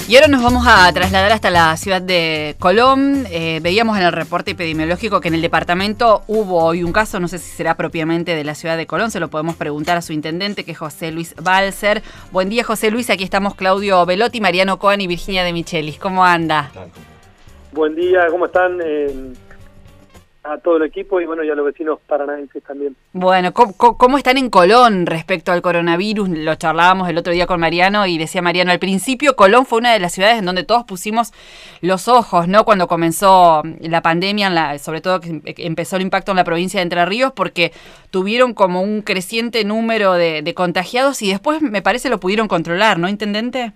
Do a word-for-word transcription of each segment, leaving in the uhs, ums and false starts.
Y ahora nos vamos a trasladar hasta la ciudad de Colón. Eh, veíamos en el reporte epidemiológico que en el departamento hubo hoy un caso, no sé si será propiamente de la ciudad de Colón, se lo podemos preguntar a su intendente, que es José Luis Balser. Buen día, José Luis, aquí estamos Claudio Velotti, Mariano Cohen y Virginia de Michelis. ¿Cómo anda? Buen día, ¿cómo están? Eh, a todo el equipo y bueno, y a los vecinos paranaenses también. Bueno, ¿cómo, ¿cómo están en Colón respecto al coronavirus? Lo charlábamos el otro día con Mariano y decía Mariano, al principio Colón fue una de las ciudades en donde todos pusimos los ojos, ¿no? Cuando comenzó la pandemia, en la, sobre todo que empezó el impacto en la provincia de Entre Ríos, porque tuvieron como un creciente número de, de contagiados y después me parece lo pudieron controlar, ¿no, intendente?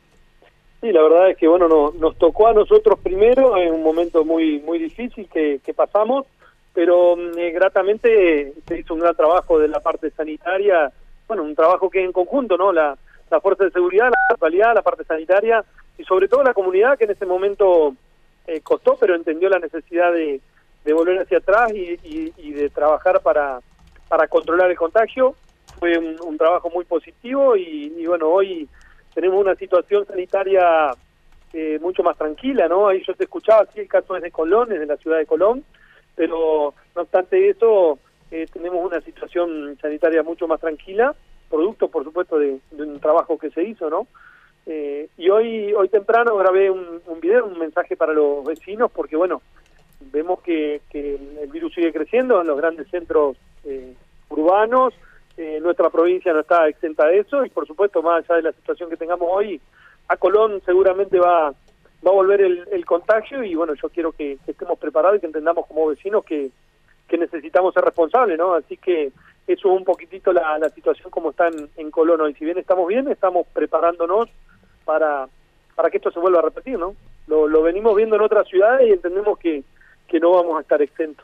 Sí, la verdad es que bueno, no, nos tocó a nosotros primero en un momento muy muy difícil que, que pasamos, pero eh, gratamente se hizo un gran trabajo de la parte sanitaria, bueno, un trabajo que en conjunto, ¿no? La, la fuerza de seguridad, la municipalidad, la parte sanitaria y sobre todo la comunidad que en ese momento eh, costó, pero entendió la necesidad de, de volver hacia atrás y, y, y de trabajar para, para controlar el contagio. Fue un, un trabajo muy positivo y, y bueno, hoy tenemos una situación sanitaria eh, mucho más tranquila, ¿no? Ahí yo te escuchaba, sí, el caso es de Colón, es de la ciudad de Colón, pero no obstante eso, eh, tenemos una situación sanitaria mucho más tranquila, producto, por supuesto, de, de un trabajo que se hizo, ¿no? Eh, y hoy hoy temprano grabé un, un video, un mensaje para los vecinos, porque, bueno, vemos que, que el virus sigue creciendo en los grandes centros eh, urbanos. Eh, nuestra provincia no está exenta de eso y por supuesto más allá de la situación que tengamos hoy, a Colón seguramente va va a volver el, el contagio y bueno, yo quiero que, que estemos preparados y que entendamos como vecinos que, que necesitamos ser responsables, ¿no? Así que eso es un poquitito la, la situación como está en, en Colón hoy. Si bien estamos bien, estamos preparándonos para, para que esto se vuelva a repetir, ¿no? Lo, lo venimos viendo en otras ciudades y entendemos que, que no vamos a estar exentos.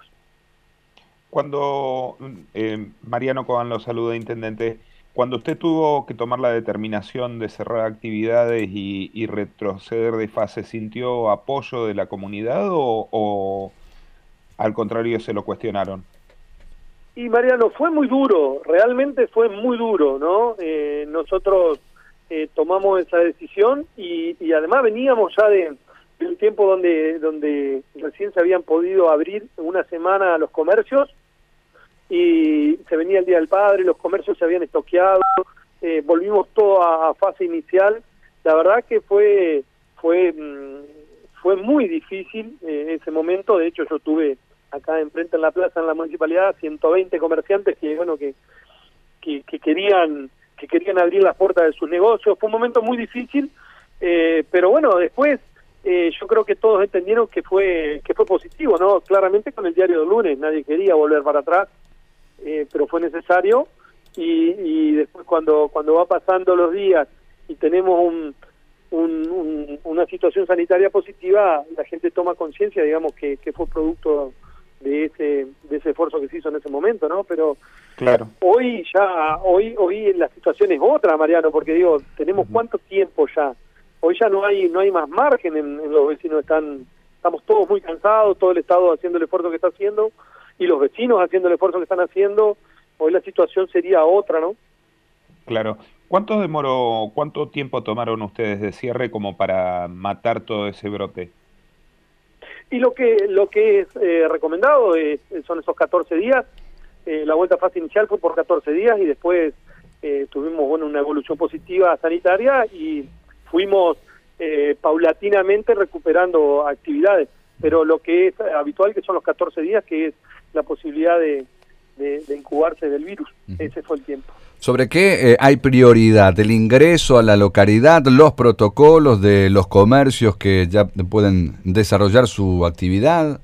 Cuando, eh, Mariano Cohen lo saluda, intendente, cuando usted tuvo que tomar la determinación de cerrar actividades y, y retroceder de fase, ¿sintió apoyo de la comunidad o, o al contrario se lo cuestionaron? Y Mariano, fue muy duro, realmente fue muy duro, ¿no? Eh, nosotros eh, tomamos esa decisión y, y además veníamos ya de, de un tiempo donde, donde recién se habían podido abrir una semana los comercios, y se venía el Día del Padre, los comercios se habían estoqueado, eh, volvimos todo a, a fase inicial. La verdad que fue fue fue muy difícil eh, ese momento. De hecho yo tuve acá enfrente en la plaza, en la municipalidad, ciento veinte comerciantes que bueno que, que, que querían que querían abrir las puertas de sus negocios. Fue un momento muy difícil, eh, pero bueno, después eh, yo creo que todos entendieron que fue que fue positivo, ¿no? Claramente con el diario del lunes nadie quería volver para atrás. Eh, pero fue necesario y, y después cuando cuando va pasando los días y tenemos un, un, un, una situación sanitaria positiva, la gente toma conciencia, digamos, que, que fue producto de ese de ese esfuerzo que se hizo en ese momento, ¿no? Pero claro, hoy ya hoy hoy la situación es otra, Mariano, porque digo, tenemos uh-huh. cuánto tiempo ya. Hoy ya no hay no hay más margen en, en los vecinos, están estamos todos muy cansados, todo el Estado haciendo el esfuerzo que está haciendo y los vecinos haciendo el esfuerzo que están haciendo. Hoy la situación sería otra, ¿no? Claro. ¿Cuánto demoró, cuánto tiempo tomaron ustedes de cierre como para matar todo ese brote? Y lo que lo que es eh, recomendado es, son esos catorce días. Eh, la vuelta a fase inicial fue por catorce días y después eh, tuvimos bueno una evolución positiva sanitaria y fuimos eh, paulatinamente recuperando actividades. Pero lo que es habitual, que son los catorce días, que es la posibilidad de, de, de incubarse del virus. Uh-huh. Ese fue el tiempo. ¿Sobre qué eh, hay prioridad? ¿El ingreso a la localidad, los protocolos de los comercios que ya pueden desarrollar su actividad?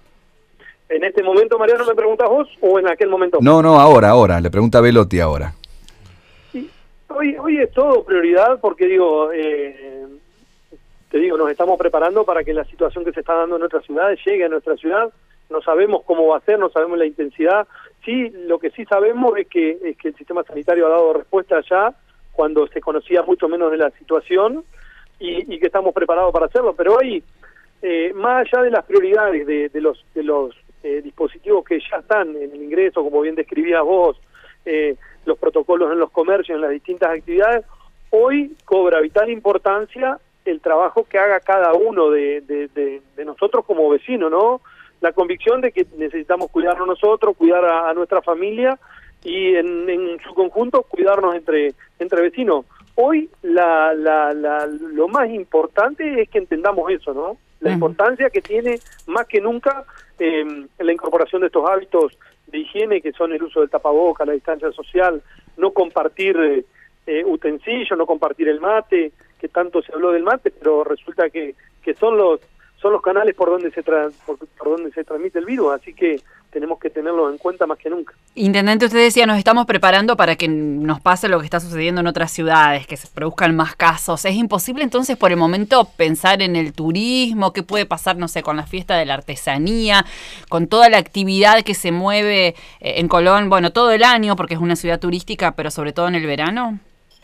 En este momento, Mariano, ¿me preguntas vos o en aquel momento? No, no, ahora, ahora. Le pregunta Velotti ahora. Sí, hoy, hoy es todo prioridad porque, digo... Eh, te digo, nos estamos preparando para que la situación que se está dando en nuestras ciudades llegue a nuestra ciudad. No sabemos cómo va a ser, no sabemos la intensidad. Sí, lo que sí sabemos es que es que el sistema sanitario ha dado respuesta ya cuando se conocía mucho menos de la situación y, y que estamos preparados para hacerlo. Pero hoy, eh, más allá de las prioridades de, de los de los eh, dispositivos que ya están en el ingreso, como bien describías vos, eh, los protocolos en los comercios, en las distintas actividades, hoy cobra vital importancia el trabajo que haga cada uno de, de, de, de nosotros como vecinos, ¿no? La convicción de que necesitamos cuidarnos nosotros, cuidar a, a nuestra familia y en, en su conjunto cuidarnos entre, entre vecinos. Hoy la, la, la, lo más importante es que entendamos eso, ¿no? La importancia que tiene más que nunca eh, la incorporación de estos hábitos de higiene, que son el uso del tapaboca, la distancia social, no compartir eh, eh, utensilios, no compartir el mate, que tanto se habló del mate, pero resulta que, que son los son los canales por donde se tra por, por donde se transmite el virus, así que tenemos que tenerlo en cuenta más que nunca. Intendente, usted decía, nos estamos preparando para que nos pase lo que está sucediendo en otras ciudades, que se produzcan más casos. ¿Es imposible entonces por el momento pensar en el turismo? ¿Qué puede pasar, no sé, con la fiesta de la artesanía, con toda la actividad que se mueve en Colón, bueno, todo el año, porque es una ciudad turística, pero sobre todo en el verano?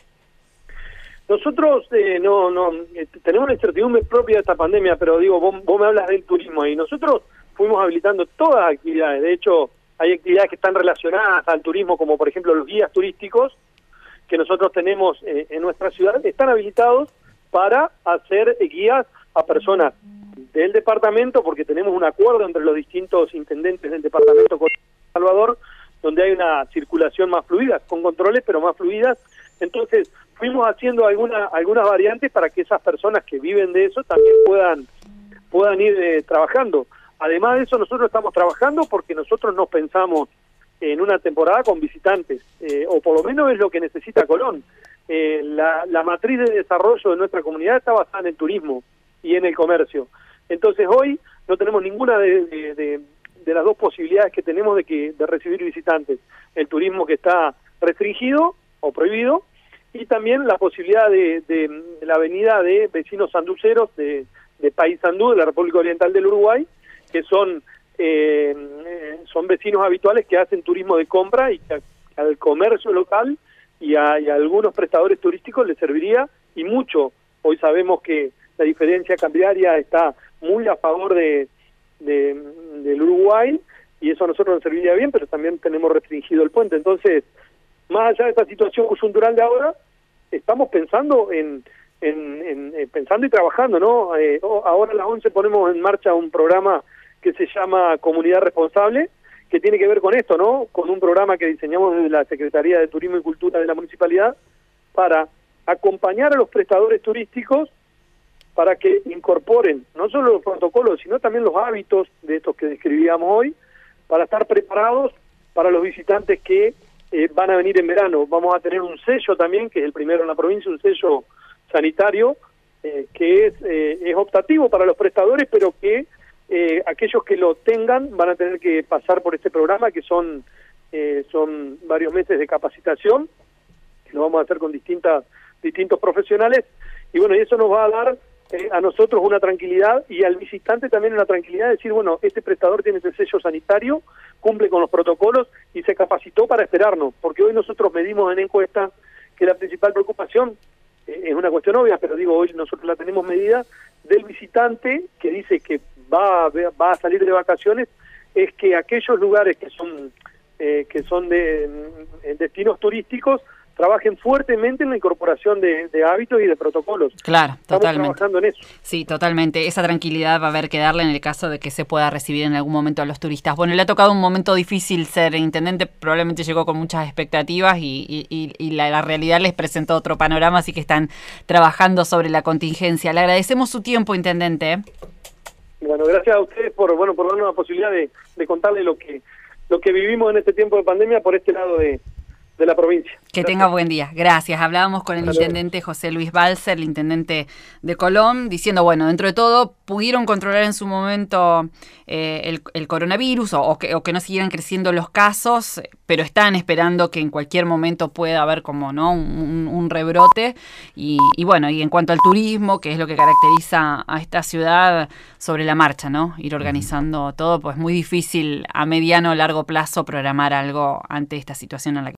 Nosotros eh, no no eh, tenemos una incertidumbre propia de esta pandemia, pero digo, vos, vos me hablas del turismo y nosotros fuimos habilitando todas las actividades. De hecho, hay actividades que están relacionadas al turismo, como por ejemplo los guías turísticos que nosotros tenemos eh, en nuestra ciudad, están habilitados para hacer guías a personas del departamento, porque tenemos un acuerdo entre los distintos intendentes del departamento con Salvador, donde hay una circulación más fluida, con controles, pero más fluidas. Entonces, fuimos haciendo alguna, algunas variantes para que esas personas que viven de eso también puedan, puedan ir eh, trabajando. Además de eso, nosotros estamos trabajando porque nosotros nos pensamos en una temporada con visitantes, eh, o por lo menos es lo que necesita Colón. Eh, la, la matriz de desarrollo de nuestra comunidad está basada en el turismo y en el comercio. Entonces hoy no tenemos ninguna de, de, de, de las dos posibilidades que tenemos de, que, de recibir visitantes. El turismo que está restringido o prohibido, y también la posibilidad de, de, de la venida de vecinos sanduceros de, de Paysandú, de la República Oriental del Uruguay, que son eh, son vecinos habituales que hacen turismo de compra y que al comercio local y a, y a algunos prestadores turísticos les serviría, y mucho. Hoy sabemos que la diferencia cambiaria está muy a favor de, de del Uruguay, y eso a nosotros nos serviría bien, pero también tenemos restringido el puente. Entonces, más allá de esta situación coyuntural de ahora, estamos pensando en, en, en, en pensando y trabajando, ¿no? Eh, ahora a las once ponemos en marcha un programa que se llama Comunidad Responsable, que tiene que ver con esto, ¿no? Con un programa que diseñamos desde la Secretaría de Turismo y Cultura de la Municipalidad para acompañar a los prestadores turísticos para que incorporen no solo los protocolos, sino también los hábitos de estos que describíamos hoy, para estar preparados para los visitantes que eh, van a venir en verano. Vamos a tener un sello también, que es el primero en la provincia, un sello sanitario, eh, que es, eh, es optativo para los prestadores, pero que eh, aquellos que lo tengan van a tener que pasar por este programa, que son, eh, son varios meses de capacitación, que lo vamos a hacer con distintas distintos profesionales, y bueno, y eso nos va a dar eh, a nosotros una tranquilidad, y al visitante también una tranquilidad de decir, bueno, este prestador tiene ese sello sanitario, cumple con los protocolos y se capacitó para esperarnos, porque hoy nosotros medimos en encuesta que la principal preocupación, eh, es una cuestión obvia, pero digo, hoy nosotros la tenemos medida, del visitante que dice que va a, va a salir de vacaciones, es que aquellos lugares que son, eh, que son de en destinos turísticos, trabajen fuertemente en la incorporación de, de hábitos y de protocolos. Claro, Estamos totalmente. trabajando en eso. Sí, totalmente. Esa tranquilidad va a haber que darle en el caso de que se pueda recibir en algún momento a los turistas. Bueno, le ha tocado un momento difícil ser intendente, probablemente llegó con muchas expectativas y, y, y, y la, la realidad les presentó otro panorama, así que están trabajando sobre la contingencia. Le agradecemos su tiempo, intendente. Bueno, gracias a ustedes por bueno por darnos la posibilidad de, de contarle lo que lo que vivimos en este tiempo de pandemia por este lado de de la provincia. Que Gracias. tenga buen día. Gracias. Hablábamos con el intendente José Luis Balser, el intendente de Colón, diciendo, bueno, dentro de todo pudieron controlar en su momento eh, el, el coronavirus o, o, que, o que no siguieran creciendo los casos, pero están esperando que en cualquier momento pueda haber como no un, un rebrote. Y, y bueno, y en cuanto al turismo, que es lo que caracteriza a esta ciudad, sobre la marcha, ¿no? Ir organizando todo, pues muy difícil a mediano o largo plazo programar algo ante esta situación en la que